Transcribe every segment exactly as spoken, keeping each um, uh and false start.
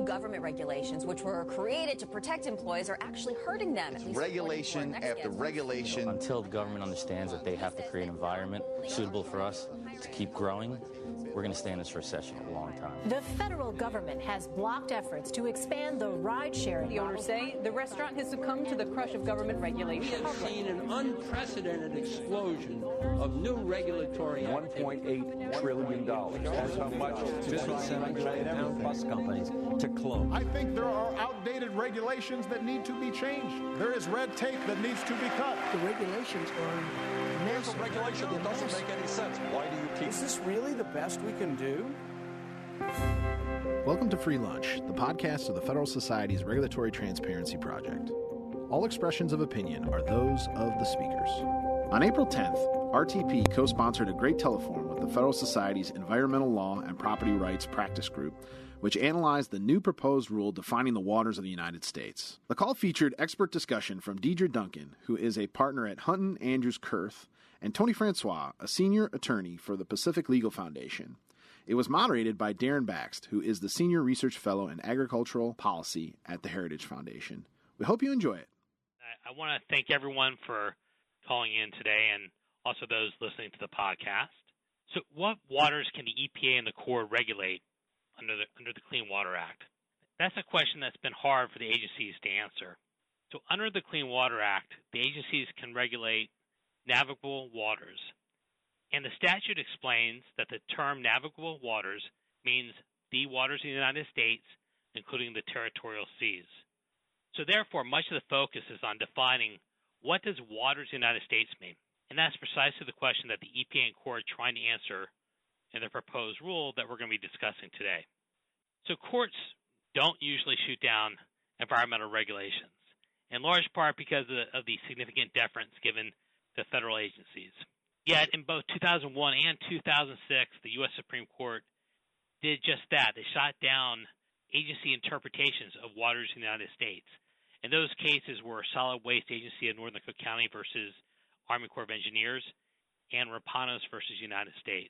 new government regulations, which were created to protect employees, are actually hurting them. At least regulation after regulation. You know, until the government understands that they have to create an environment suitable for us to keep growing, we're going to stay in this recession a long time. The federal government has blocked efforts to expand the ride-sharing The owners say the restaurant has succumbed to the crush of government regulation. We have seen an unprecedented explosion of new regulatory one point eight trillion dollars. That's how much fifty seven trillion dollars bus companies to close. I think there are outdated regulations that need to be changed. There is red tape that needs to be cut. The regulations are There's a regulation that doesn't make any sense. Why do you keep... Is this really the best we can do? Welcome to Free Lunch, the podcast of the Federal Society's Regulatory Transparency Project. All expressions of opinion are those of the speakers. On April tenth, R T P co-sponsored a great teleforum with the Federal Society's Environmental Law and Property Rights Practice Group, which analyzed the new proposed rule defining the waters of the United States. The call featured expert discussion from Deidre Duncan, who is a partner at Hunton Andrews Kurth, and Tony Francois, a senior attorney for the Pacific Legal Foundation. It was moderated by Darren Baxt, who is the Senior Research Fellow in Agricultural Policy at the Heritage Foundation. We hope you enjoy it. I want to thank everyone for calling in today and also those listening to the podcast. So what waters can the E P A and the Corps regulate under the under the Clean Water Act? That's a question that's been hard for the agencies to answer. So under the Clean Water Act, the agencies can regulate navigable waters. And the statute explains that the term navigable waters means the waters of the United States, including the territorial seas. So therefore, much of the focus is on defining what does waters of the United States mean? And that's precisely the question that the E P A and Corps are trying to answer in the proposed rule that we're going to be discussing today. So courts don't usually shoot down environmental regulations, in large part because of the, of the significant deference given to federal agencies. Yet in both two thousand one and two thousand six, the U S Supreme Court did just that. They shot down agency interpretations of waters in the United States. And those cases were Solid Waste Agency of Northern Cook County versus Army Corps of Engineers and Rapanos versus United States.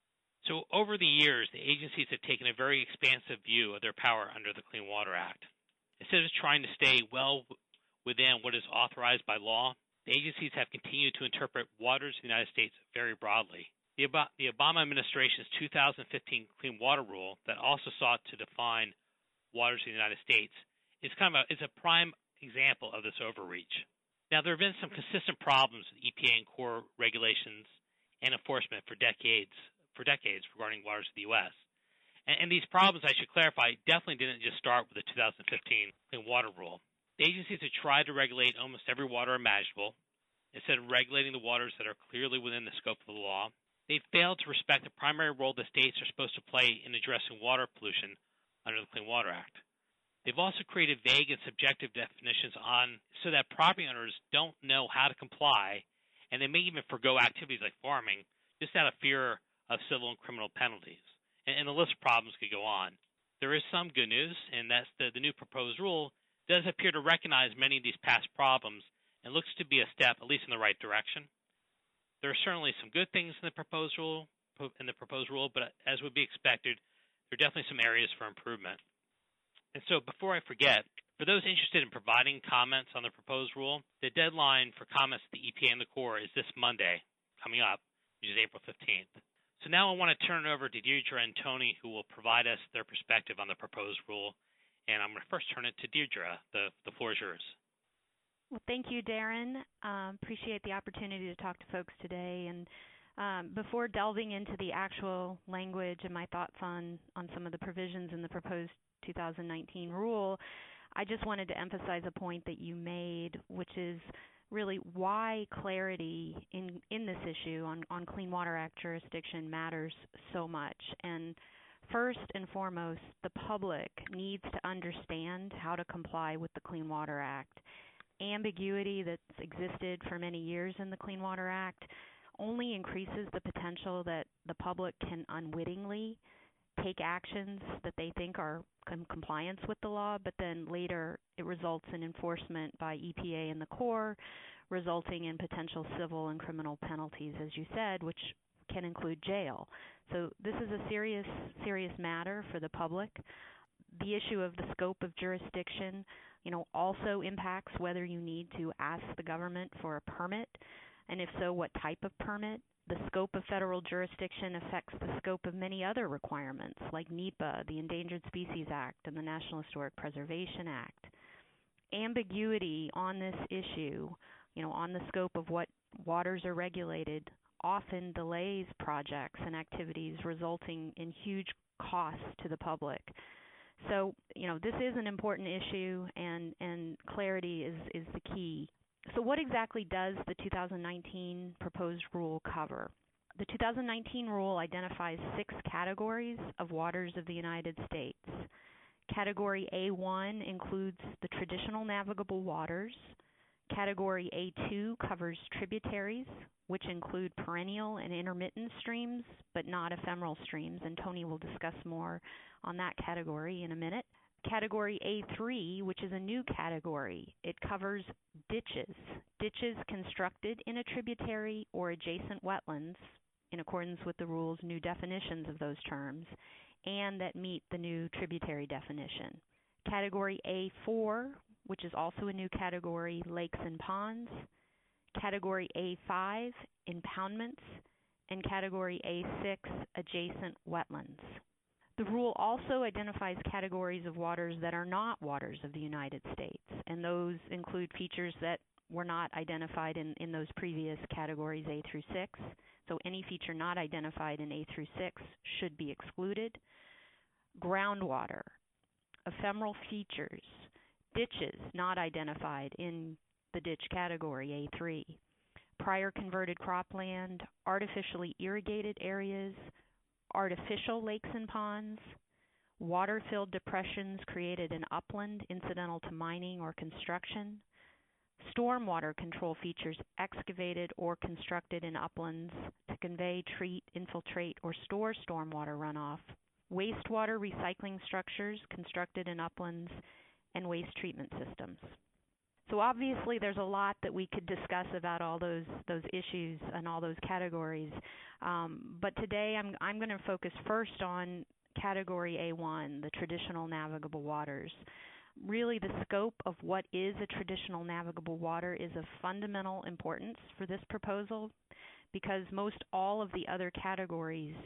So over the years, the agencies have taken a very expansive view of their power under the Clean Water Act. Instead of trying to stay well within what is authorized by law, the agencies have continued to interpret waters in the United States very broadly. The, Ob- the Obama administration's two thousand fifteen Clean Water Rule that also sought to define waters in the United States is kind of a, is a prime example of this overreach. Now, there have been some consistent problems with E P A and Corps regulations and enforcement for decades for decades regarding waters of the U S. And, and these problems, I should clarify, definitely didn't just start with the two thousand fifteen Clean Water Rule. The agencies have tried to regulate almost every water imaginable. Instead of regulating the waters that are clearly within the scope of the law, they've failed to respect the primary role the states are supposed to play in addressing water pollution under the Clean Water Act. They've also created vague and subjective definitions on so that property owners don't know how to comply, and they may even forgo activities like farming just out of fear of civil and criminal penalties. And, and the list of problems could go on. There is some good news, and that's the, the new proposed rule does appear to recognize many of these past problems and looks to be a step, at least in the right direction. There are certainly some good things in the proposed rule, in the proposed rule, but as would be expected, there are definitely some areas for improvement. And so before I forget, for those interested in providing comments on the proposed rule, the deadline for comments to the E P A and the Corps is this Monday coming up, which is April fifteenth. So now I want to turn it over to Deidre and Tony, who will provide us their perspective on the proposed rule. And I'm going to first turn it to Deirdre. The, the floor is yours. Well, thank you, Darren. Um, appreciate the opportunity to talk to folks today. And um, before delving into the actual language and my thoughts on, on some of the provisions in the proposed two thousand nineteen rule, I just wanted to emphasize a point that you made, which is really why clarity in, in this issue on, on Clean Water Act jurisdiction matters so much. And first and foremost, the public needs to understand how to comply with the Clean Water Act. Ambiguity that's existed for many years in the Clean Water Act only increases the potential that the public can unwittingly take actions that they think are in compliance with the law, but then later it results in enforcement by E P A and the Corps, resulting in potential civil and criminal penalties, as you said, which can include jail. So this is a serious, serious matter for the public. The issue of the scope of jurisdiction, you know, also impacts whether you need to ask the government for a permit, and if so, what type of permit. The scope of federal jurisdiction affects the scope of many other requirements, like NEPA, the Endangered Species Act, and the National Historic Preservation Act. Ambiguity on this issue, you know, on the scope of what waters are regulated, often delays projects and activities, resulting in huge costs to the public. So, you know, this is an important issue, and, and clarity is, is the key. So what exactly does the two thousand nineteen proposed rule cover? The two thousand nineteen rule identifies six categories of waters of the United States. Category A one includes the traditional navigable waters. Category A two covers tributaries, which include perennial and intermittent streams, but not ephemeral streams, and Tony will discuss more on that category in a minute. Category A three, which is a new category, it covers ditches, ditches constructed in a tributary or adjacent wetlands, in accordance with the rule's new definitions of those terms, and that meet the new tributary definition. Category A four, which is also a new category, lakes and ponds. Category A five, impoundments, and Category A six, adjacent wetlands. The rule also identifies categories of waters that are not waters of the United States, and those include features that were not identified in, in those previous categories A through six. So any feature not identified in A through six should be excluded. Groundwater, ephemeral features, ditches not identified in the ditch category A three, prior converted cropland, artificially irrigated areas, artificial lakes and ponds, water-filled depressions created in upland incidental to mining or construction, stormwater control features excavated or constructed in uplands to convey, treat, infiltrate, or store stormwater runoff, wastewater recycling structures constructed in uplands, and waste treatment systems. So obviously there's a lot that we could discuss about all those those issues and all those categories. Um, but today I'm I'm going to focus first on Category A one, the traditional navigable waters. Really, the scope of what is a traditional navigable water is of fundamental importance for this proposal, because most all of the other categories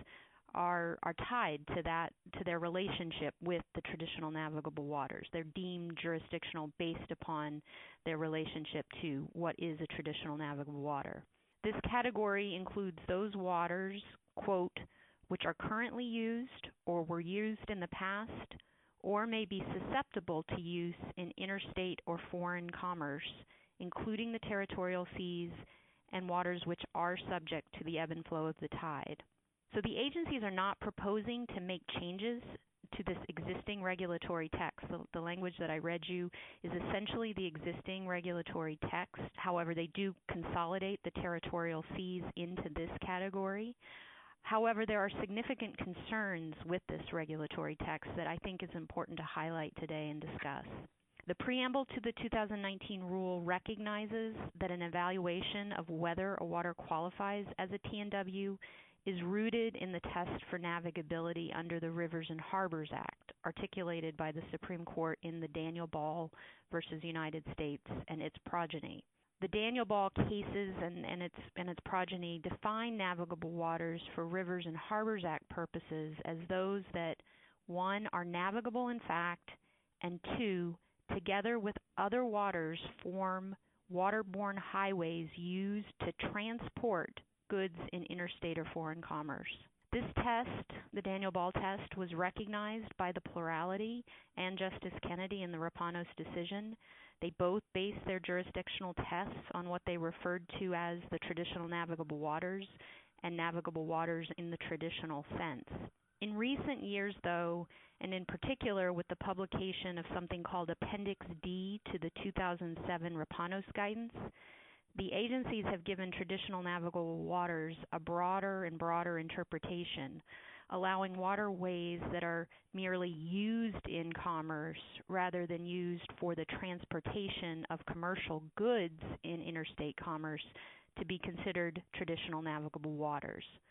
are are tied to that to their relationship with the traditional navigable waters. They're deemed jurisdictional based upon their relationship to what is a traditional navigable water. This category includes those waters, quote, which are currently used or were used in the past or may be susceptible to use in interstate or foreign commerce, including the territorial seas and waters which are subject to the ebb and flow of the tide. So the agencies are not proposing to make changes to this existing regulatory text. The, the language that I read you is essentially the existing regulatory text. However, they do consolidate the territorial seas into this category. However, there are significant concerns with this regulatory text that I think is important to highlight today and discuss. The preamble to the two thousand nineteen rule recognizes that an evaluation of whether a water qualifies as a T N W is rooted in the test for navigability under the Rivers and Harbors Act, articulated by the Supreme Court in the Daniel Ball versus United States and its progeny. The Daniel Ball cases and, and, its, and its progeny define navigable waters for Rivers and Harbors Act purposes as those that, one, are navigable in fact, and two, together with other waters, form waterborne highways used to transport goods in interstate or foreign commerce. This test, the Daniel Ball test, was recognized by the plurality and Justice Kennedy in the Rapanos decision. They both based their jurisdictional tests on what they referred to as the traditional navigable waters and navigable waters in the traditional sense. In recent years, though, and in particular with the publication of something called Appendix D to the two thousand seven Rapanos guidance, the agencies have given traditional navigable waters a broader and broader interpretation, allowing waterways that are merely used in commerce rather than used for the transportation of commercial goods in interstate commerce to be considered traditional navigable waters.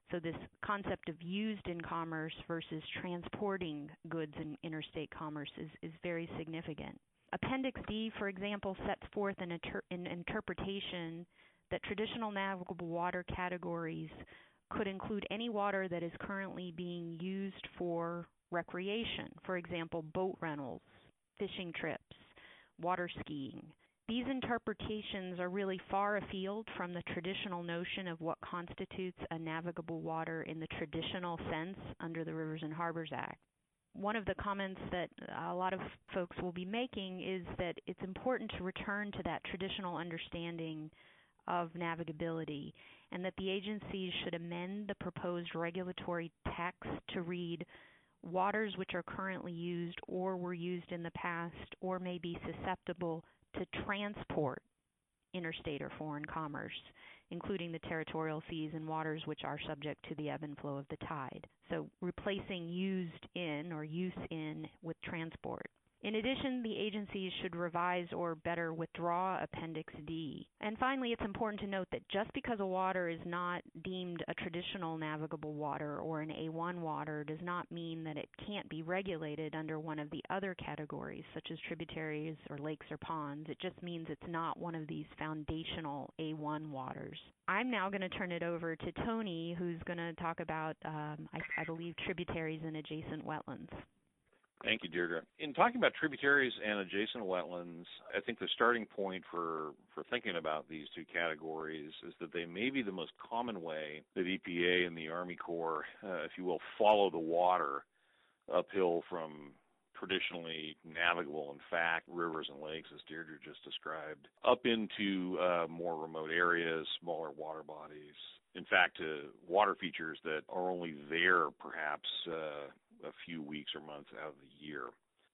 So this concept of used in commerce versus transporting goods in interstate commerce is, is very significant. Appendix D, for example, sets forth an, inter- an interpretation that traditional navigable water categories could include any water that is currently being used for recreation, for example, boat rentals, fishing trips, water skiing. These interpretations are really far afield from the traditional notion of what constitutes a navigable water in the traditional sense under the Rivers and Harbors Act. One of the comments that a lot of folks will be making is that it's important to return to that traditional understanding of navigability, and that the agencies should amend the proposed regulatory text to read waters which are currently used or were used in the past or may be susceptible to transport interstate or foreign commerce, including the territorial seas and waters which are subject to the ebb and flow of the tide. So replacing used in or use in with transport. In addition, the agencies should revise or better withdraw Appendix D. And finally, it's important to note that just because a water is not deemed a traditional navigable water or an A one water does not mean that it can't be regulated under one of the other categories, such as tributaries or lakes or ponds. It just means it's not one of these foundational A one waters. I'm now going to turn it over to Tony, who's going to talk about, um, I, I believe, tributaries and adjacent wetlands. Thank you, Deirdre. In talking about tributaries and adjacent wetlands, I think the starting point for, for thinking about these two categories is that they may be the most common way that E P A and the Army Corps, uh, if you will, follow the water uphill from traditionally navigable, in fact, rivers and lakes, as Deirdre just described, up into uh, more remote areas, smaller water bodies. In fact, uh, water features that are only there perhaps uh, a few weeks or months out of the year.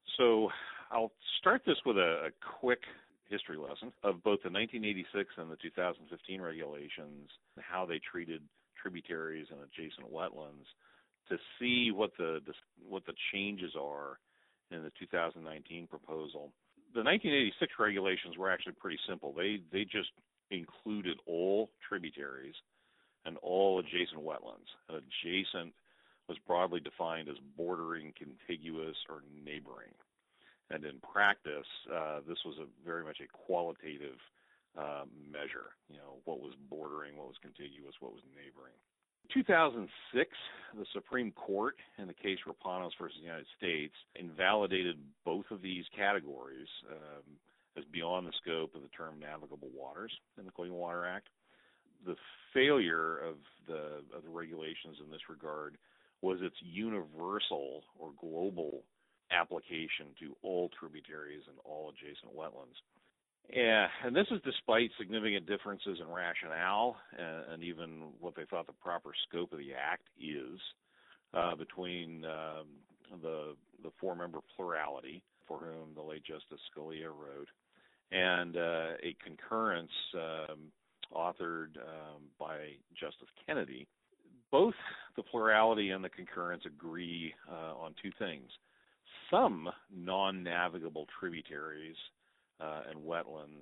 So I'll start this with a, a quick history lesson of both the nineteen eighty-six and the two thousand fifteen regulations, and how they treated tributaries and adjacent wetlands, to see what the, the what the changes are in the two thousand nineteen proposal. The nineteen eighty-six regulations were actually pretty simple. They they just included all tributaries and all adjacent wetlands. And adjacent was broadly defined as bordering, contiguous, or neighboring. And in practice, uh, this was a very much a qualitative uh, measure. You know, what was bordering, what was contiguous, what was neighboring. In two thousand six, the Supreme Court, in the case Rapanos versus the United States, invalidated both of these categories um, as beyond the scope of the term navigable waters in the Clean Water Act. The failure of the, of the regulations in this regard was its universal or global application to all tributaries and all adjacent wetlands. Yeah, and this is despite significant differences in rationale and, and even what they thought the proper scope of the act is uh, between um, the the four-member plurality, for whom the late Justice Scalia wrote, and uh, a concurrence um, authored um, by Justice Kennedy. Both the plurality and the concurrence agree uh, on two things. Some non-navigable tributaries uh, and wetlands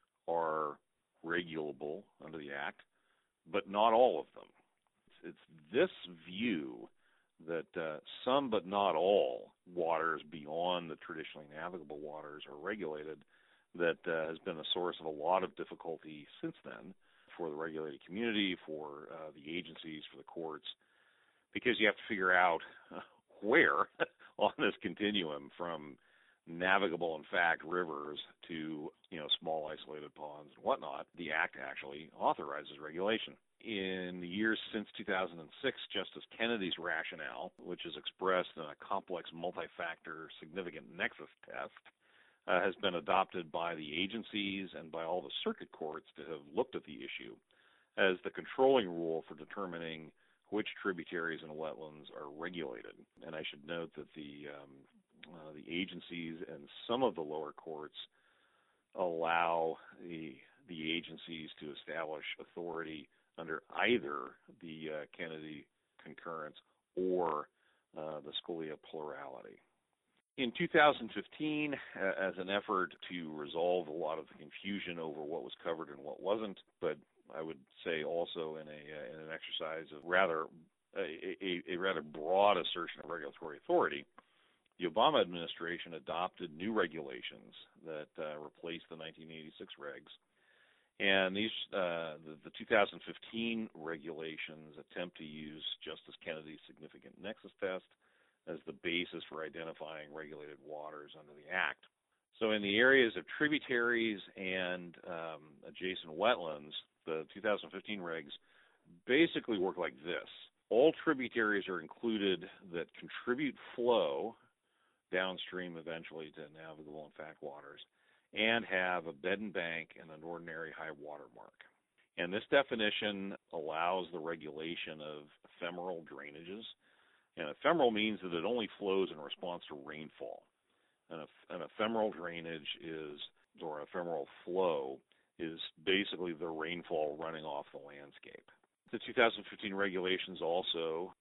are regulable under the Act, but not all of them. It's, it's this view that uh, some but not all waters beyond the traditionally navigable waters are regulated that uh, has been a source of a lot of difficulty since then for the regulated community, for uh, the agencies, for the courts, because you have to figure out uh, where on this continuum from navigable, in fact, rivers to, you know, small isolated ponds and whatnot, the Act actually authorizes regulation. In the years since two thousand six, Justice Kennedy's rationale, which is expressed in a complex multi-factor significant nexus test, Uh, has been adopted by the agencies and by all the circuit courts that have looked at the issue as the controlling rule for determining which tributaries and wetlands are regulated. And I should note that the um, uh, the agencies and some of the lower courts allow the the agencies to establish authority under either the uh, Kennedy concurrence or uh, the Scalia plurality. In two thousand fifteen, uh, as an effort to resolve a lot of the confusion over what was covered and what wasn't, but I would say also in a uh, in an exercise of rather a, a, a rather broad assertion of regulatory authority, the Obama administration adopted new regulations that uh, replaced the nineteen eighty-six regs. And these, uh, the, the two thousand fifteen regulations attempt to use Justice Kennedy's significant nexus test as the basis for identifying regulated waters under the Act. So in the areas of tributaries and um, adjacent wetlands, the two thousand fifteen regs basically work like this. All tributaries are included that contribute flow downstream eventually to navigable and fact waters, and have a bed and bank and an ordinary high water mark. And this definition allows the regulation of ephemeral drainages. And ephemeral means that it only flows in response to rainfall. An, an ephemeral drainage is, or ephemeral flow, is basically the rainfall running off the landscape. The two thousand fifteen regulations also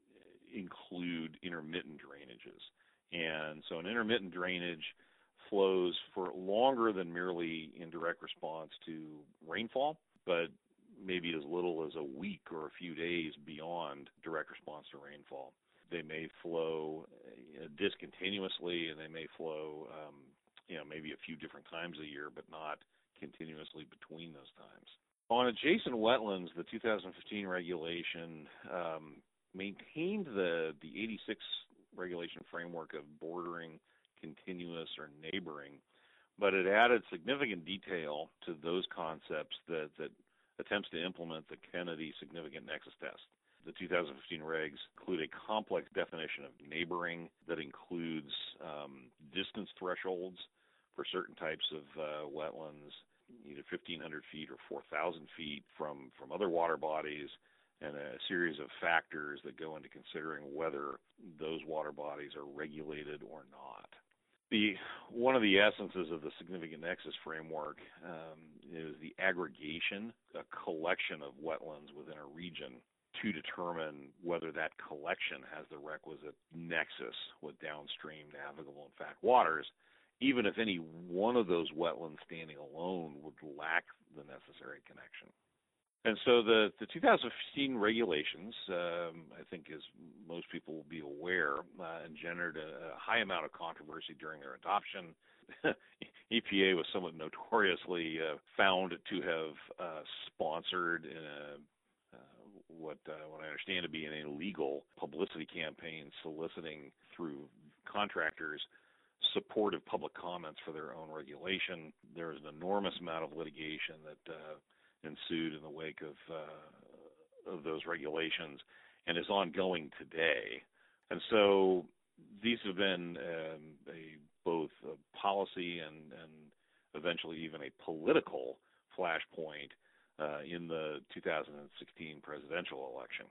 include intermittent drainages. And so an intermittent drainage flows for longer than merely in direct response to rainfall, but maybe as little as a week or a few days beyond direct response to rainfall. They may flow discontinuously, and they may flow, um, you know, maybe a few different times a year, but not continuously between those times. On adjacent wetlands, the two thousand fifteen regulation um, maintained the the eighty-six regulation framework of bordering, continuous, or neighboring, but it added significant detail to those concepts that, that attempts to implement the Kennedy significant nexus test. The two thousand fifteen regs include a complex definition of neighboring that includes um, distance thresholds for certain types of uh, wetlands, either fifteen hundred feet or four thousand feet from, from other water bodies, and a series of factors that go into considering whether those water bodies are regulated or not. The one of the essences of the significant nexus framework um, is the aggregation, a collection of wetlands within a region to determine whether that collection has the requisite nexus with downstream navigable and fact waters, even if any one of those wetlands standing alone would lack the necessary connection. And so the, the two thousand fifteen regulations, um, I think as most people will be aware, uh, engendered a, a high amount of controversy during their adoption. E P A was somewhat notoriously uh, found to have uh, sponsored in a, uh, what, uh, what I understand to be an illegal publicity campaign soliciting through contractors supportive public comments for their own regulation. There was an enormous amount of litigation that uh, ensued in the wake of uh, of those regulations and is ongoing today. And so these have been um, a, both a policy and, and eventually even a political flashpoint uh, in the two thousand sixteen presidential election.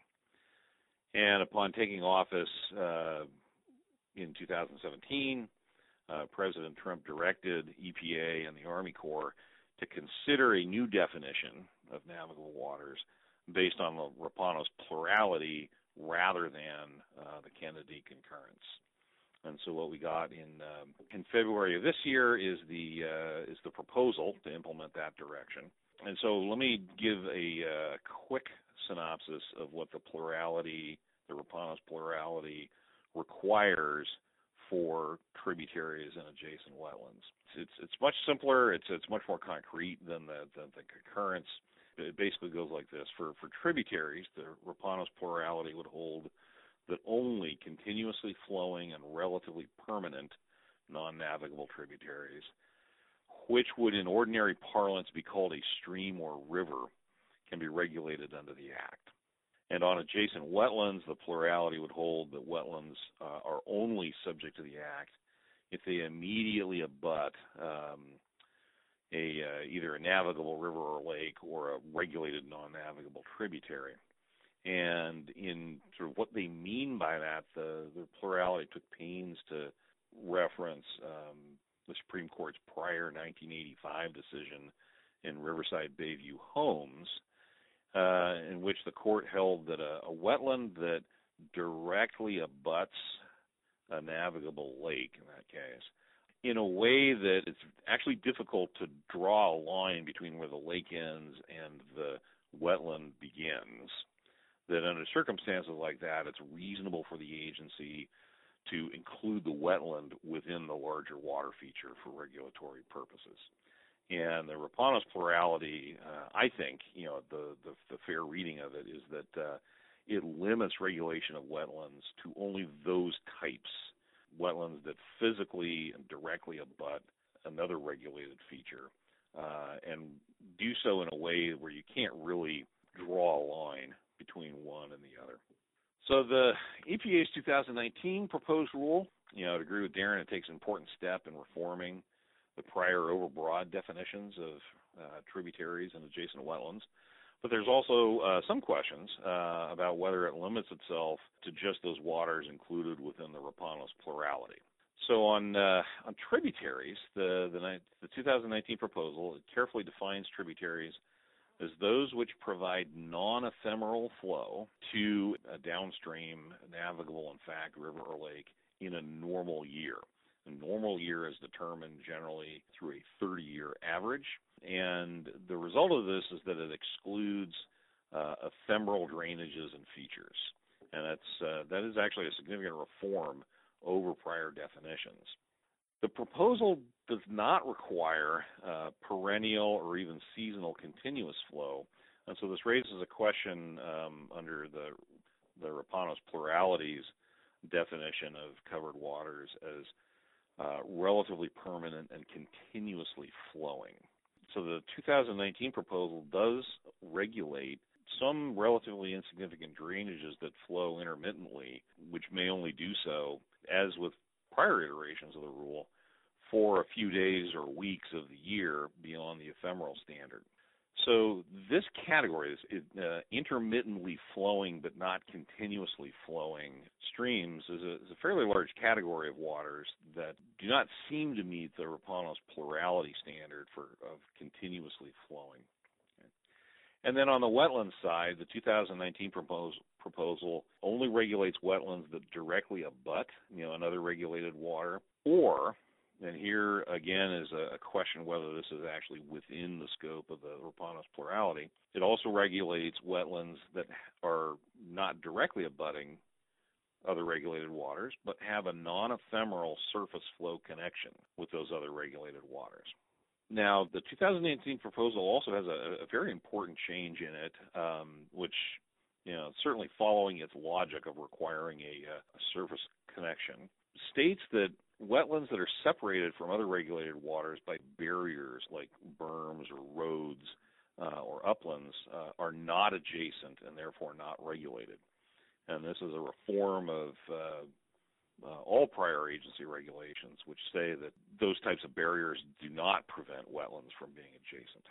And upon taking office uh, in two thousand seventeen, uh, President Trump directed E P A and the Army Corps to consider a new definition of navigable waters based on the Rapanos plurality rather than uh, the Kennedy concurrence. And so what we got in um, in February of this year is the uh, is the proposal to implement that direction. And so let me give a uh, quick synopsis of what the plurality, the Rapanos plurality, requires for tributaries and adjacent wetlands. It's it's much simpler. It's it's much more concrete than the than the concurrence. It basically goes like this: for for tributaries, the Rapanos plurality would hold that only continuously flowing and relatively permanent non-navigable tributaries, which would in ordinary parlance be called a stream or river, can be regulated under the Act. And on adjacent wetlands, the plurality would hold that wetlands uh, are only subject to the Act if they immediately abut um, a uh, either a navigable river or lake or a regulated non-navigable tributary. And in sort of what they mean by that, the, the plurality took pains to reference um, the Supreme Court's prior nineteen eighty-five decision in Riverside Bayview Homes, Uh, in which the court held that a, a wetland that directly abuts a navigable lake, in that case, in a way that it's actually difficult to draw a line between where the lake ends and the wetland begins, that under circumstances like that, it's reasonable for the agency to include the wetland within the larger water feature for regulatory purposes. And the Rapanos plurality, uh, I think, you know, the, the, the fair reading of it is that uh, it limits regulation of wetlands to only those types, wetlands that physically and directly abut another regulated feature, uh, and do so in a way where you can't really draw a line between one and the other. So the E P A's two thousand nineteen proposed rule, you know, to agree with Darren, it takes an important step in reforming the prior overbroad definitions of uh, tributaries and adjacent wetlands. But there's also uh, some questions uh, about whether it limits itself to just those waters included within the Rapanos plurality. So on uh, on tributaries, the, the the two thousand nineteen proposal, it carefully defines tributaries as those which provide non-ephemeral flow to a downstream navigable, in fact, river or lake in a normal year. A normal year is determined generally through a thirty-year average, and the result of this is that it excludes uh, ephemeral drainages and features, and that's uh, that is actually a significant reform over prior definitions. The proposal does not require uh, perennial or even seasonal continuous flow, and so this raises a question um, under the the Rapanos plurality's definition of covered waters as uh, relatively permanent and continuously flowing. So the two thousand nineteen proposal does regulate some relatively insignificant drainages that flow intermittently, which may only do so, as with prior iterations of the rule, for a few days or weeks of the year beyond the ephemeral standard. So this category, is uh, intermittently flowing but not continuously flowing streams, is a, is a fairly large category of waters that do not seem to meet the Rapanos plurality standard for of continuously flowing. Okay. And then on the wetlands side, the two thousand nineteen propos- proposal only regulates wetlands that directly abut, you know, another regulated water, or, and here again is a question whether this is actually within the scope of the Rapanos plurality. It also regulates wetlands that are not directly abutting other regulated waters, but have a non-ephemeral surface flow connection with those other regulated waters. Now, the two thousand eighteen proposal also has a, a very important change in it, um, which, you know, certainly following its logic of requiring a, a surface connection, states that wetlands that are separated from other regulated waters by barriers like berms or roads uh, or uplands uh, are not adjacent and therefore not regulated. And this is a reform of uh, uh, all prior agency regulations, which say that those types of barriers do not prevent wetlands from being adjacent.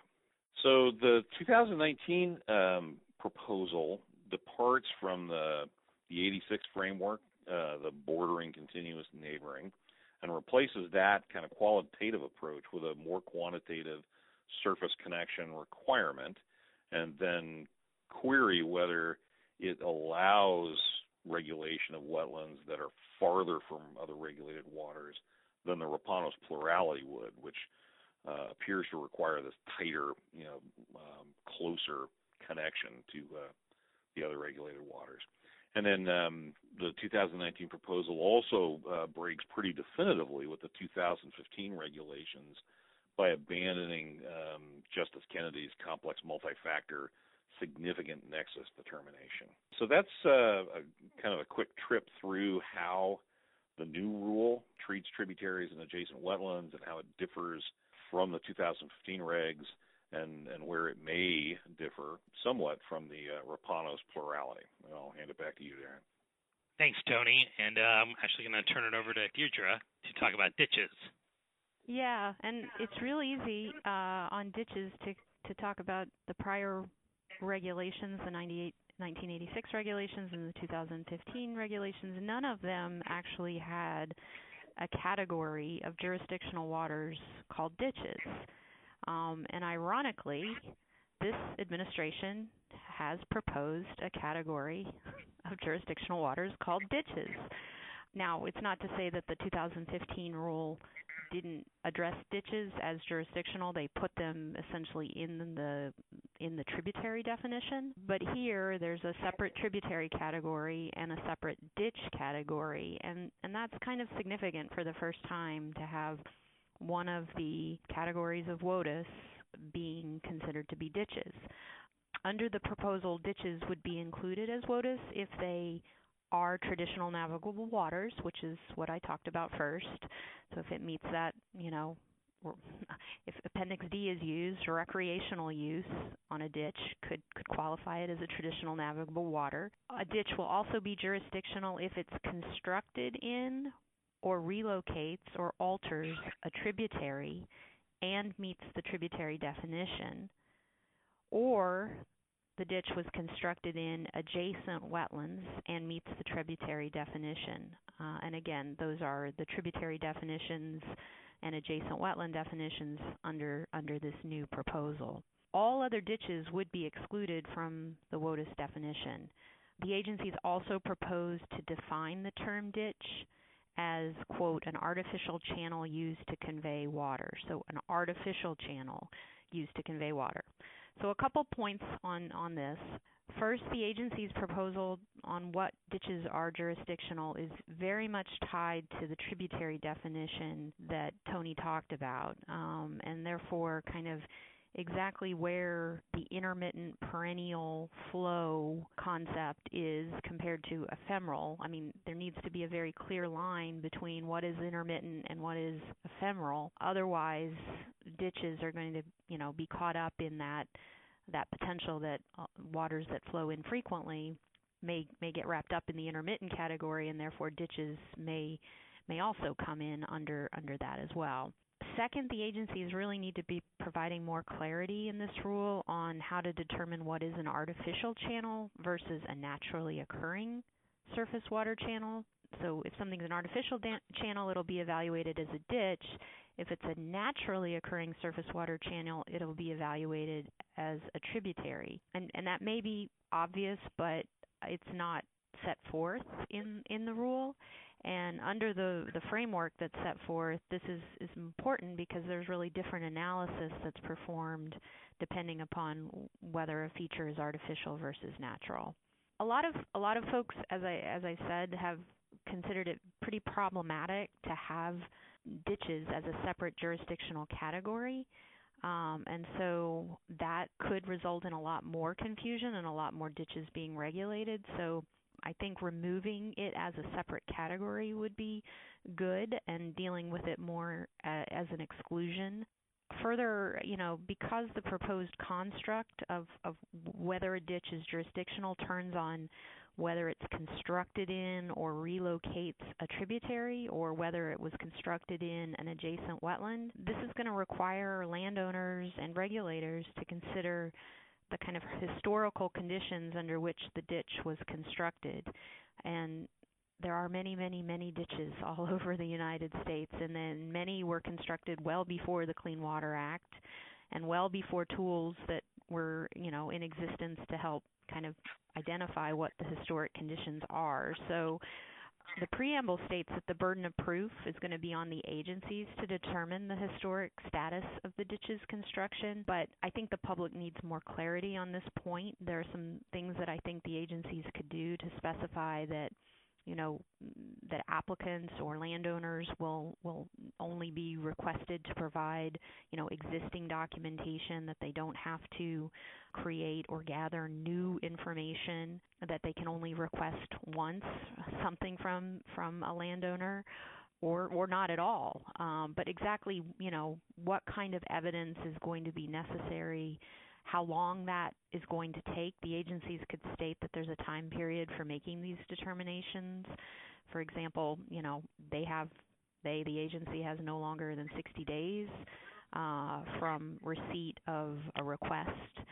So the two thousand nineteen um, proposal departs from the, the eighty-six framework, uh, the bordering continuous neighboring, and replaces that kind of qualitative approach with a more quantitative surface connection requirement, and then query whether it allows regulation of wetlands that are farther from other regulated waters than the Rapanos plurality would, which uh, appears to require this tighter, you know, um, closer connection to uh, the other regulated waters. And then um, the two thousand nineteen proposal also uh, breaks pretty definitively with the two thousand fifteen regulations by abandoning um, Justice Kennedy's complex multi-factor significant nexus determination. So that's uh, a kind of a quick trip through how the new rule treats tributaries and adjacent wetlands and how it differs from the two thousand fifteen regs, and, and where it may differ somewhat from the uh, Rapanos plurality. And I'll hand it back to you, Darren. Thanks, Tony. And uh, I'm actually going to turn it over to Deirdre to talk about ditches. Yeah, and it's real easy uh, on ditches to, to talk about the prior regulations, the ninety-eight, nineteen eighty-six regulations and the two thousand fifteen regulations. None of them actually had a category of jurisdictional waters called ditches. Um, and ironically, this administration has proposed a category of jurisdictional waters called ditches. Now, it's not to say that the two thousand fifteen rule didn't address ditches as jurisdictional. They put them essentially in the in the tributary definition. But here there's a separate tributary category and a separate ditch category, and, and that's kind of significant for the first time to have one of the categories of WOTUS being considered to be ditches. Under the proposal, ditches would be included as WOTUS if they are traditional navigable waters, which is what I talked about first. So if it meets that, you know, if Appendix D is used, recreational use on a ditch could, could qualify it as a traditional navigable water. A ditch will also be jurisdictional if it's constructed in or relocates or alters a tributary and meets the tributary definition, or the ditch was constructed in adjacent wetlands and meets the tributary definition. Uh, and again, those are the tributary definitions and adjacent wetland definitions under, under this new proposal. All other ditches would be excluded from the WOTUS definition. The agencies also proposed to define the term ditch as, quote, an artificial channel used to convey water. So an artificial channel used to convey water. So a couple points on, on this. First, the agency's proposal on what ditches are jurisdictional is very much tied to the tributary definition that Tony talked about, um, and therefore kind of exactly where the intermittent perennial flow concept is compared to ephemeral. I mean, there needs to be a very clear line between what is intermittent and what is ephemeral. Otherwise, ditches are going to, you know, be caught up in that that potential that uh, waters that flow infrequently may may get wrapped up in the intermittent category, and therefore ditches may may also come in under under that as well. Second, the agencies really need to be providing more clarity in this rule on how to determine what is an artificial channel versus a naturally occurring surface water channel. So if something's an artificial da- channel, it'll be evaluated as a ditch. If it's a naturally occurring surface water channel, it'll be evaluated as a tributary. And, and that may be obvious, but it's not set forth in, in the rule. And under the, the framework that's set forth, this is, is important because there's really different analysis that's performed depending upon whether a feature is artificial versus natural. A lot of a lot of folks, as I as I said, have considered it pretty problematic to have ditches as a separate jurisdictional category. Um, and so that could result in a lot more confusion and a lot more ditches being regulated. So I think removing it as a separate category would be good and dealing with it more uh, as an exclusion. Further, you know, because the proposed construct of, of whether a ditch is jurisdictional turns on whether it's constructed in or relocates a tributary or whether it was constructed in an adjacent wetland, this is going to require landowners and regulators to consider the kind of historical conditions under which the ditch was constructed. And there are many, many, many ditches all over the United States, and then many were constructed well before the Clean Water Act and well before tools that were, you know, in existence to help kind of identify what the historic conditions are. So the preamble states that the burden of proof is going to be on the agencies to determine the historic status of the ditch's construction, but I think the public needs more clarity on this point. There are some things that I think the agencies could do to specify that, you know, that applicants or landowners will will only be requested to provide, you know, existing documentation, that they don't have to create or gather new information, that they can only request once something from from a landowner or or not at all. Um, but exactly, you know, what kind of evidence is going to be necessary, how long that is going to take. The agencies could state that there's a time period for making these determinations. For example, you know, they have, they, the agency has no longer than sixty days uh, from receipt of a request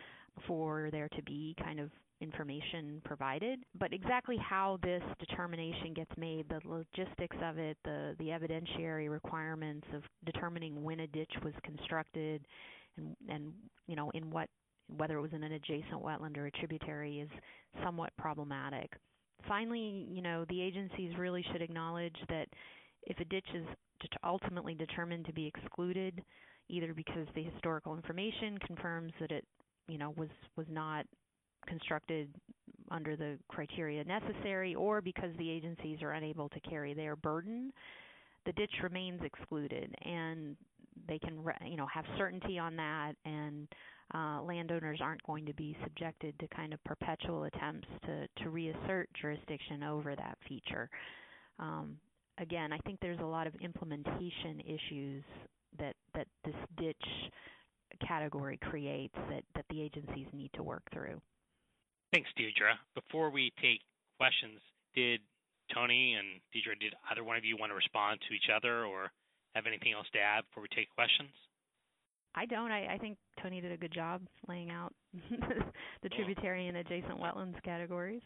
for there to be kind of information provided. But exactly how this determination gets made, the logistics of it, the, the evidentiary requirements of determining when a ditch was constructed and, and you know, in what, whether it was in an adjacent wetland or a tributary, is somewhat problematic. Finally, you know, the agencies really should acknowledge that if a ditch is ultimately determined to be excluded, either because the historical information confirms that it you know, was was not constructed under the criteria necessary, or because the agencies are unable to carry their burden, the ditch remains excluded, and they can, you know, have certainty on that, and uh, landowners aren't going to be subjected to kind of perpetual attempts to, to reassert jurisdiction over that feature. Um, again, I think there's a lot of implementation issues that, that this ditch category creates that, that the agencies need to work through. Thanks, Deidre. Before we take questions, did Tony and Deidre, did either one of you want to respond to each other or have anything else to add before we take questions? I don't. I, I think Tony did a good job laying out the tributary and adjacent wetlands categories.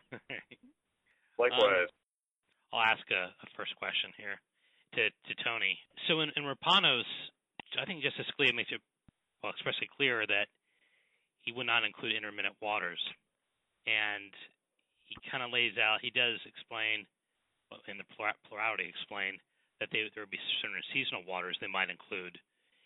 Likewise. Um, I'll ask a, a first question here to, to Tony. So in, in Rapanos, I think Justice Scalia makes it well expressly clear that he would not include intermittent waters. And he kind of lays out, he does explain, in the plurality explain, that they, there would be certain seasonal waters they might include.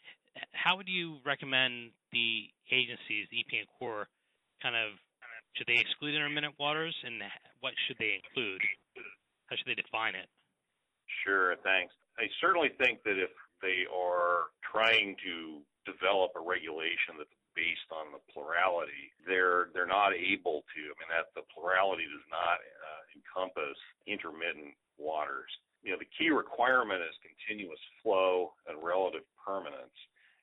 How would you recommend the agencies, the E P A and Corps, kind of, should they exclude intermittent waters, and what should they include? How should they define it? Sure, thanks. I certainly think that if they are trying to develop a regulation that's based on the plurality, they're they're not able to. I mean, that the plurality does not uh, encompass intermittent waters. You know, the key requirement is continuous flow and relative permanence.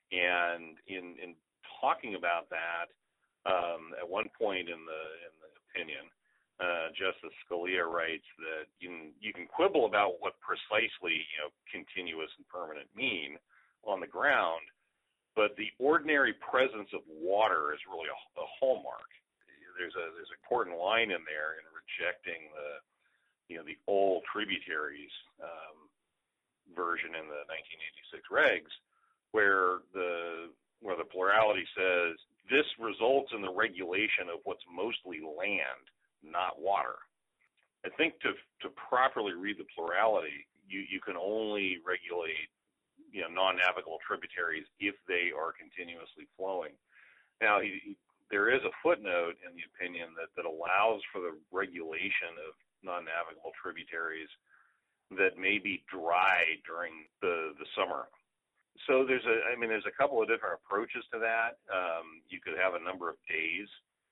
And in in talking about that, um, at one point in the in the opinion, uh, Justice Scalia writes that you can, you can quibble about what precisely you know continuous and permanent mean on the ground, but the ordinary presence of water is really a, a hallmark. There's a there's an important line in there in rejecting the you know the old tributaries um, version in the nineteen eighty-six regs, where the where the plurality says this results in the regulation of what's mostly land, not water. I think to to properly read the plurality, you, you can only regulate you know non-navigable tributaries if they are continuously flowing. Now, he, he, there is a footnote in the opinion that, that allows for the regulation of non-navigable tributaries that may be dry during the, the summer. So there's a, I mean, there's a couple of different approaches to that. Um, you could have a number of days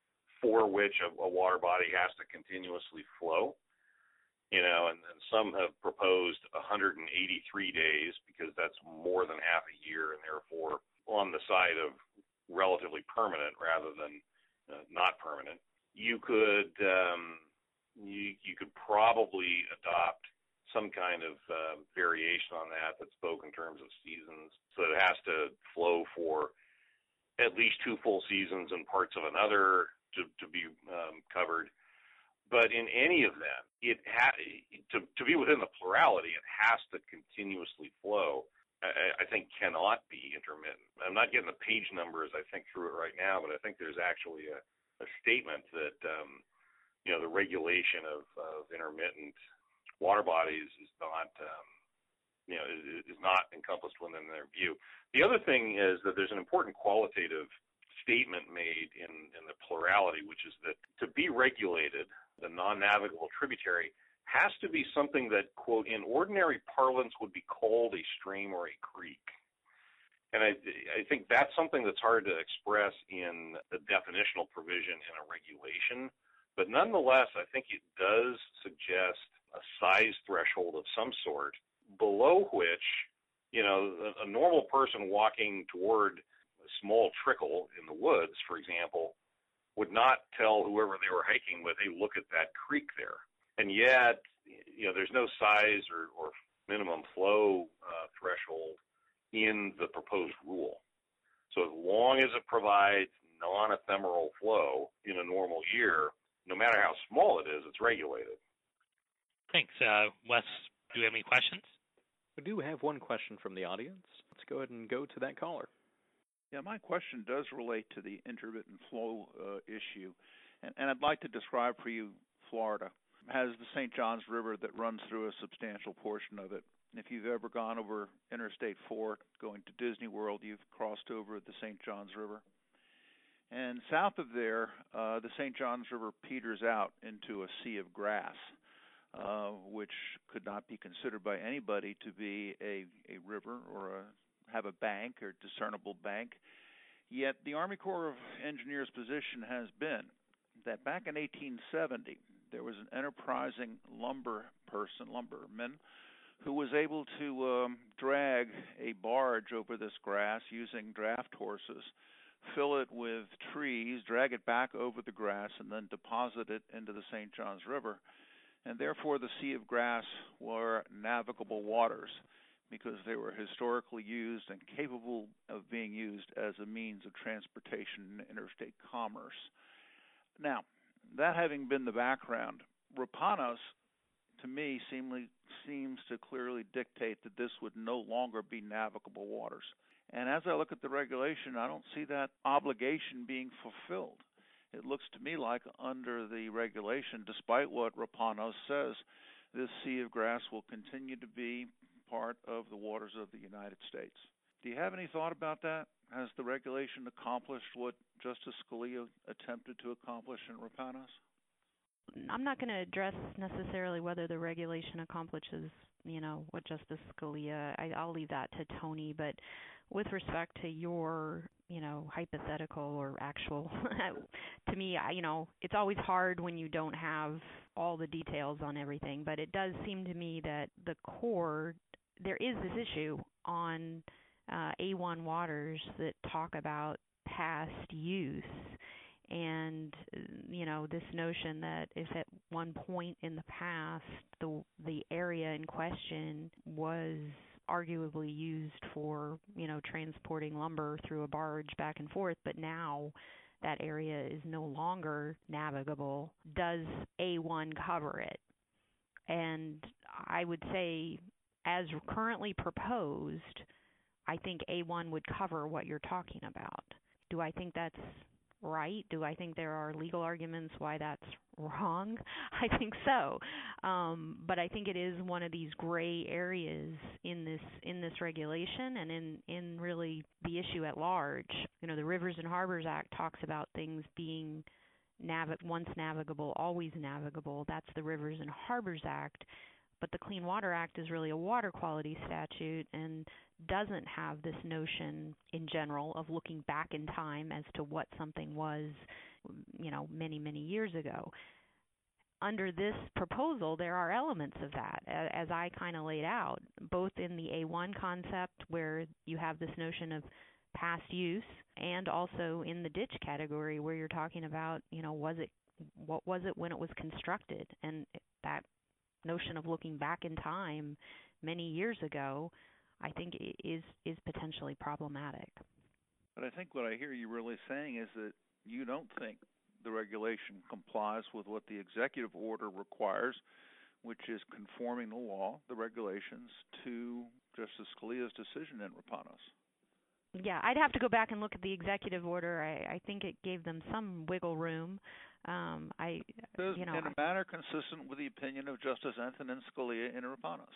for which a, a water body has to continuously flow, you know, and, and some have proposed one hundred eighty-three days because that's more than half a year and therefore on the side of relatively permanent rather than uh, not permanent. You could, um, you, you could probably adopt some kind of uh, variation on that that spoke in terms of seasons. So it has to flow for at least two full seasons and parts of another to, to be um, covered. But in any event, it ha- to, to be within the plurality, it has to continuously flow. I, I think cannot be intermittent. I'm not getting the page numbers, I think, through it right now, but I think there's actually a, a statement that, um, you know, the regulation of, of intermittent water bodies is not, um, you know, is, is not encompassed within their view. The other thing is that there's an important qualitative statement made in, in the plurality, which is that to be regulated, the non-navigable tributary has to be something that, quote, in ordinary parlance would be called a stream or a creek. And I, I think that's something that's hard to express in the definitional provision in a regulation. But nonetheless, I think it does suggest a size threshold of some sort below which, you know, a, a normal person walking toward a small trickle in the woods, for example, would not tell whoever they were hiking with, hey, look at that creek there. And yet, you know, there's no size or, or minimum flow uh, threshold in the proposed rule. So as long as it provides non-ephemeral flow in a normal year, no matter how small it is, it's regulated. Thanks. Uh, Wes, do you have any questions? We do have one question from the audience. Let's go ahead and go to that caller. Yeah, my question does relate to the intermittent flow uh, issue, and, and I'd like to describe for you Florida. It has the Saint Johns River that runs through a substantial portion of it. If you've ever gone over Interstate four going to Disney World, you've crossed over the Saint Johns River. And south of there, uh, the Saint Johns River peters out into a sea of grass, uh, which could not be considered by anybody to be a, a river or a, have a bank or discernible bank. Yet the Army Corps of Engineers' position has been that back in eighteen seventy, there was an enterprising lumber person, lumberman, who was able to um, drag a barge over this grass using draft horses, fill it with trees, drag it back over the grass, and then deposit it into the Saint Johns River. And therefore, the Sea of Grass were navigable waters because they were historically used and capable of being used as a means of transportation in interstate commerce. Now, that having been the background, Rapanos, to me, seemingly, seems to clearly dictate that this would no longer be navigable waters. And as I look at the regulation, I don't see that obligation being fulfilled. It looks to me like under the regulation, despite what Rapanos says, this Sea of Grass will continue to be part of the waters of the United States. Do you have any thought about that? Has the regulation accomplished what Justice Scalia attempted to accomplish in Rapanos? I'm not going to address necessarily whether the regulation accomplishes, you know, what Justice Scalia. I, I'll leave that to Tony. But with respect to your, you know, hypothetical or actual, to me, I, you know, it's always hard when you don't have all the details on everything. But it does seem to me that the Corps, there is this issue on uh, A one waters that talk about past use. And, you know, this notion that if at one point in the past the the area in question was arguably used for, you know, transporting lumber through a barge back and forth, but now that area is no longer navigable, does A one cover it? And I would say, as currently proposed, I think A one would cover what you're talking about. Do I think that's right? Do I think there are legal arguments why that's wrong? I think so. Um, but I think it is one of these gray areas in this in this regulation and in, in really the issue at large. You know, the Rivers and Harbors Act talks about things being nav- once navigable, always navigable. That's the Rivers and Harbors Act. But the Clean Water Act is really a water quality statute and doesn't have this notion in general of looking back in time as to what something was, you know, many, many years ago. Under this proposal, there are elements of that, as I kind of laid out, both in the A one concept where you have this notion of past use and also in the ditch category where you're talking about, you know, was it, what was it when it was constructed? And that notion of looking back in time many years ago, I think is is potentially problematic. But I think what I hear you really saying is that you don't think the regulation complies with what the executive order requires, which is conforming the law, the regulations, to Justice Scalia's decision in Rapanos. Yeah, I'd have to go back and look at the executive order. I, I think it gave them some wiggle room. Um, I, you know, in a manner consistent with the opinion of Justice Antonin Scalia in Rapanos.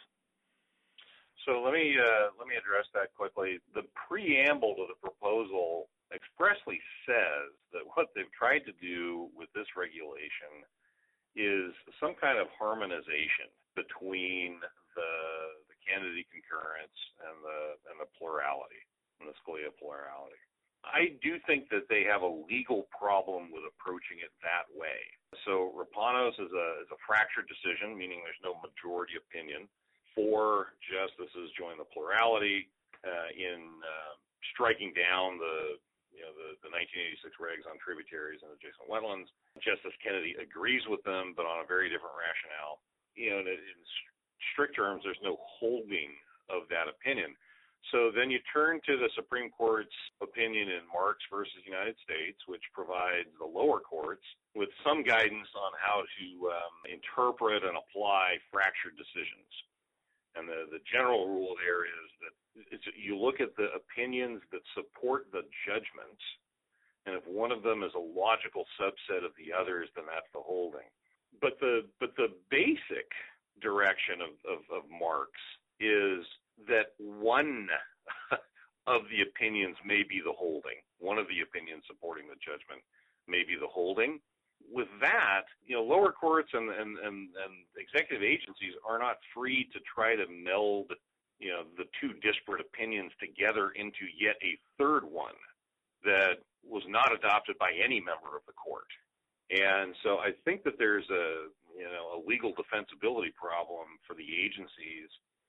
So let me uh, let me address that quickly. The preamble to the proposal expressly says that what they've tried to do with this regulation is some kind of harmonization between the the Kennedy concurrence and the and the plurality and the Scalia plurality. I do think that they have a legal problem with approaching it that way. So Rapanos is a is a fractured decision, meaning there's no majority opinion. Four justices join the plurality uh, in uh, striking down the you know the, the nineteen eighty-six regs on tributaries and adjacent wetlands. Justice Kennedy agrees with them, but on a very different rationale. You know, in, in strict terms, there's no holding of that opinion. So then you turn to the Supreme Court's opinion in Marks versus United States, which provides the lower courts with some guidance on how to um, interpret and apply fractured decisions. And the, the general rule there is that it's, you look at the opinions that support the judgments, and if one of them is a logical subset of the others, then that's the holding. But the but the basic direction of, of, of Marks is that one of the opinions may be the holding. One of the opinions supporting the judgment may be the holding. With that, you know, lower courts and, and, and, and executive agencies are not free to try to meld, you know, the two disparate opinions together into yet a third one that was not adopted by any member of the court. And so I think that there's a, you know, a legal defensibility problem for the agencies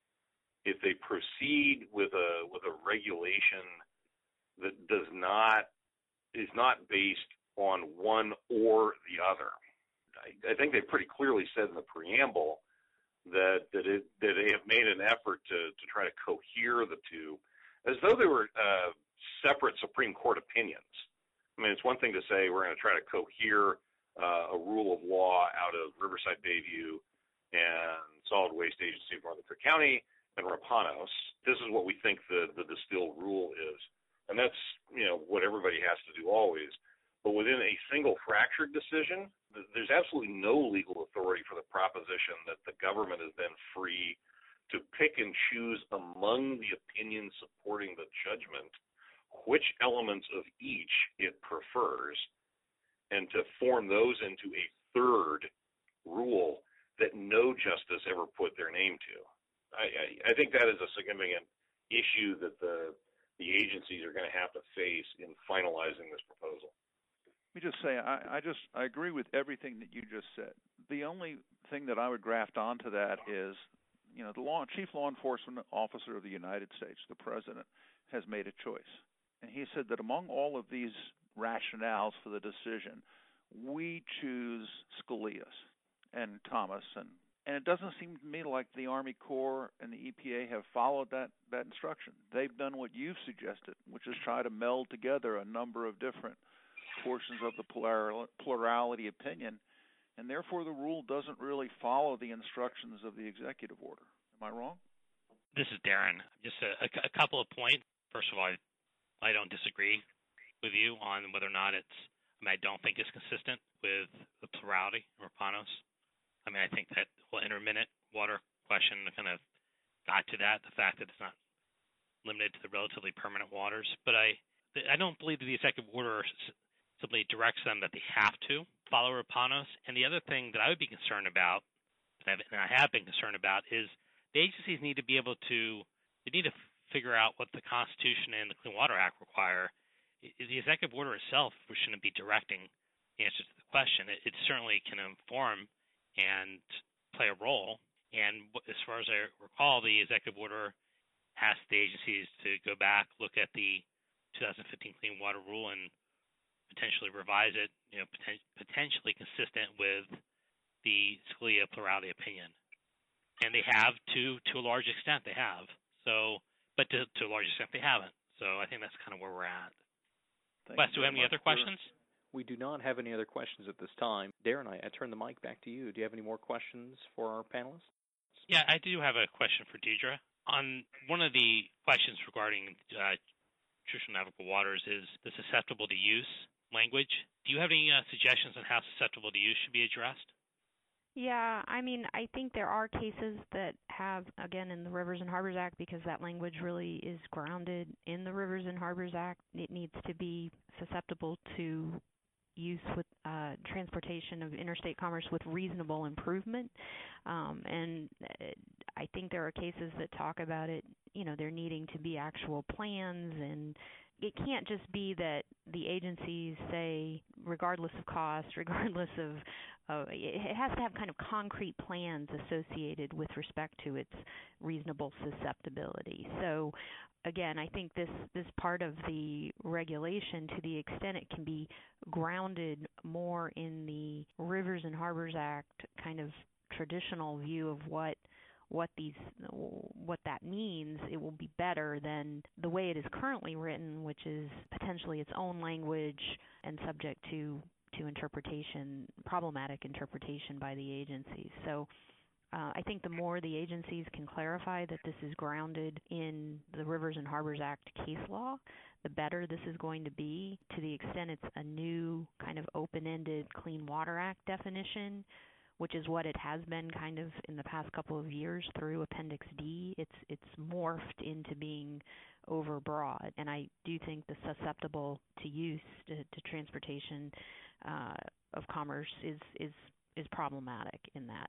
if they proceed with a with a regulation that does not is not based on one or the other. I, I think they pretty clearly said in the preamble that that, it, that they have made an effort to to try to cohere the two, as though they were uh, separate Supreme Court opinions. I mean, it's one thing to say we're going to try to cohere uh, a rule of law out of Riverside Bayview and Solid Waste Agency of Northern Cook County and Rapanos. This is what we think the, the distilled rule is. And that's, you know, what everybody has to do always. But within a single fractured decision, there's absolutely no legal authority for the proposition that the government is then free to pick and choose among the opinions supporting the judgment which elements of each it prefers and to form those into a third rule that no justice ever put their name to. I, I, I think that is a significant issue that the the agencies are going to have to face in finalizing this proposal. Let me just say, I, I just I agree with everything that you just said. The only thing that I would graft onto that is, you know, the law, chief law enforcement officer of the United States, the president, has made a choice. And he said that among all of these rationales for the decision, we choose Scalia's and Thomas. And, and it doesn't seem to me like the Army Corps and the E P A have followed that, that instruction. They've done what you've suggested, which is try to meld together a number of different portions of the plural, plurality opinion, and therefore the rule doesn't really follow the instructions of the executive order. Am I wrong? This is Darren. Just a, a, a couple of points. First of all, I, I don't disagree with you on whether or not it's, I mean, I don't think it's consistent with the plurality of Rapanos. I mean, I think that whole intermittent water question kind of got to that, the fact that it's not limited to the relatively permanent waters. But I, I don't believe that the executive order simply directs them that they have to follow Rapanos. And the other thing that I would be concerned about, and I have been concerned about, is the agencies need to be able to, they need to figure out what the Constitution and the Clean Water Act require. The executive order itself shouldn't be directing the answer to the question. It, it certainly can inform and play a role. And as far as I recall, the executive order asked the agencies to go back, look at the two thousand fifteen Clean Water Rule, and potentially revise it, you know, poten- potentially consistent with the Scalia plurality opinion. And they have to, to a large extent, they have. So, but to, to a large extent, they haven't. So I think that's kind of where we're at. Thank Wes, do we have any other questions? We do not have any other questions at this time. Darren, I, I turn the mic back to you. Do you have any more questions for our panelists? Yeah, I do have a question for Deidre. On one of the questions regarding uh, traditional navigable waters is the susceptible to use language. Do you have any uh, suggestions on how susceptible to use should be addressed? Yeah, I mean, I think there are cases that have, again, in the Rivers and Harbors Act, because that language really is grounded in the Rivers and Harbors Act, it needs to be susceptible to use with uh, transportation of interstate commerce with reasonable improvement. Um, and I think there are cases that talk about it, you know, there needing to be actual plans, and it can't just be that the agencies say, regardless of cost, regardless of, uh, it has to have kind of concrete plans associated with respect to its reasonable susceptibility. So again, I think this, this part of the regulation, to the extent it can be grounded more in the Rivers and Harbors Act kind of traditional view of what what these what that means, it will be better than the way it is currently written, which is potentially its own language and subject to to interpretation, problematic interpretation by the agencies. So uh, I think the more the agencies can clarify that this is grounded in the Rivers and Harbors Act case law, the better this is going to be. To the extent it's a new kind of open-ended Clean Water Act definition, which is what it has been kind of in the past couple of years through Appendix D. It's it's morphed into being overbroad, and I do think the susceptible to use to, to transportation uh, of commerce is is is problematic in that.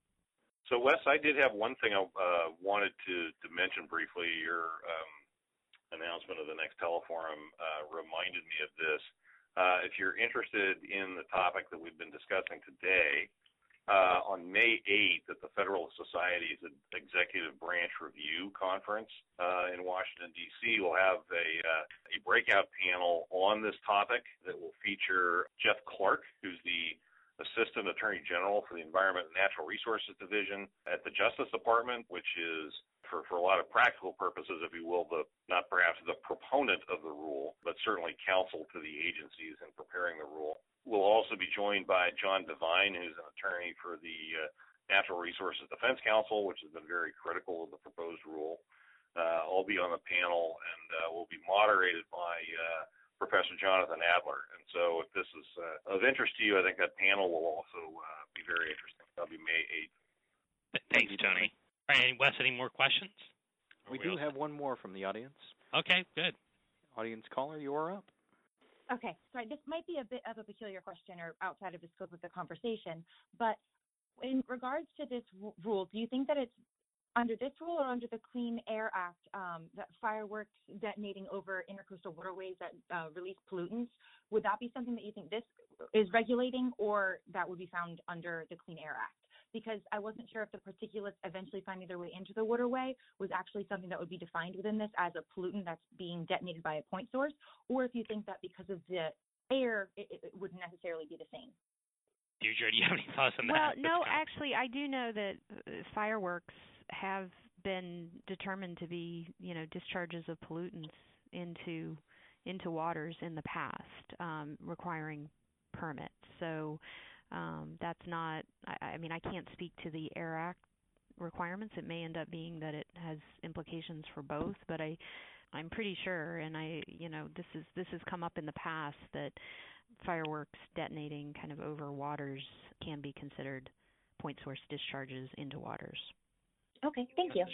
So, Wes, I did have one thing I uh, wanted to, to mention briefly. Your um, announcement of the next teleforum uh, reminded me of this. Uh, if you're interested in the topic that we've been discussing today, uh, on May eighth at the Federalist Society's Executive Branch Review Conference uh, in Washington, D C, we'll have a, uh, a breakout panel on this topic that will feature Jeff Clark, who's the Assistant Attorney General for the Environment and Natural Resources Division at the Justice Department, which is, for, for a lot of practical purposes, if you will, the not perhaps the proponent of the rule, but certainly counsel to the agencies in preparing the rule. We'll also be joined by John Devine, who's an attorney for the uh, Natural Resources Defense Council, which has been very critical of the proposed rule. Uh, I'll be on the panel, and uh, we'll be moderated by uh, Professor Jonathan Adler. And so if this is uh, of interest to you, I think that panel will also uh, be very interesting. That'll be May eighth. Thanks, Tony. All right, Wes, any more questions? We, we do have one more from the audience. Okay, good. Audience caller, you are up. Okay, sorry, this might be a bit of a peculiar question or outside of the scope of the conversation, but in regards to this w- rule, do you think that it's under this rule or under the Clean Air Act, um, that fireworks detonating over intercoastal waterways that uh, release pollutants, would that be something that you think this is regulating, or that would be found under the Clean Air Act? Because I wasn't sure if the particulates eventually finding their way into the waterway was actually something that would be defined within this as a pollutant that's being detonated by a point source, or if you think that because of the air, it, it wouldn't necessarily be the same. Deirdre, do you have any thoughts on well, that? Well, no, actually, I do know that fireworks have been determined to be, you know, discharges of pollutants into into waters in the past, um, requiring permits. So um, that's not. I, I mean, I can't speak to the Air Act requirements. It may end up being that it has implications for both, but I, I'm pretty sure, and I, you know, this is this has come up in the past that fireworks detonating kind of over waters can be considered point source discharges into waters. Okay, thank you.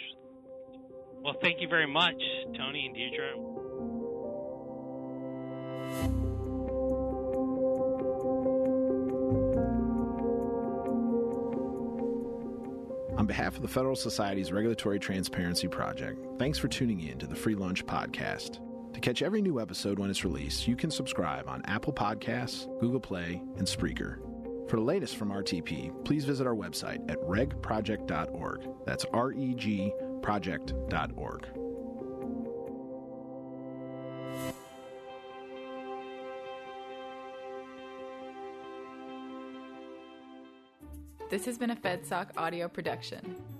Well, thank you very much, Tony and Deirdre. On behalf of the Federal Society's Regulatory Transparency Project, thanks for tuning in to the Free Lunch Podcast. To catch every new episode when it's released, you can subscribe on Apple Podcasts, Google Play, and Spreaker. For the latest from R T P, please visit our website at reg project dot org. That's R E G project dot org. This has been a FedSoc audio production.